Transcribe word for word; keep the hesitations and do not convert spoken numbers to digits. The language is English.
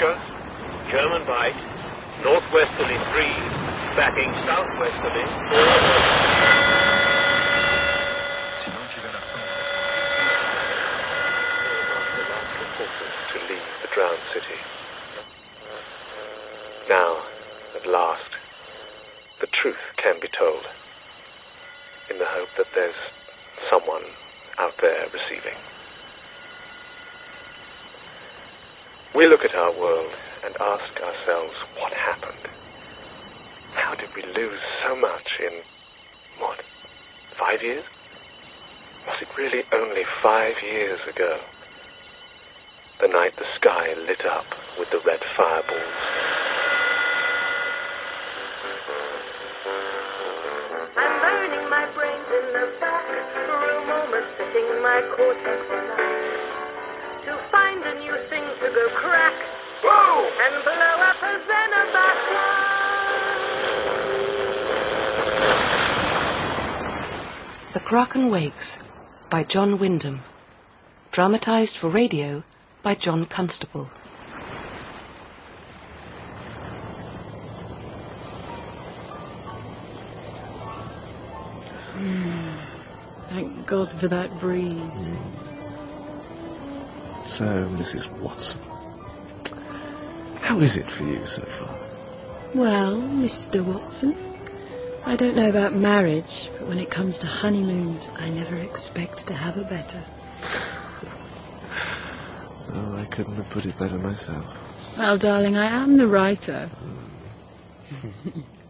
pressure, German bite, northwesterly breeze, backing southwesterly. To leave the drowned city. Now, at last, the truth can be told, in the hope that there's someone out there receiving. We look at our world and ask ourselves what happened. How did we lose so much in, what, five years? Was it really only five years ago? The night the sky lit up with the red fireballs. I'm burning my brains in the back room, almost setting my cortex alight to find a new thing to go crack. Whoa! And blow up a xenobat. The Kraken Wakes by John Wyndham. Dramatised for radio by John Constable. Mm, thank God for that breeze. So, Missus Watson, how is it for you so far? Well, Mister Watson, I don't know about marriage, but when it comes to honeymoons, I never expect to have a better. Oh, I couldn't have put it better myself. Well, darling, I am the writer. Mm.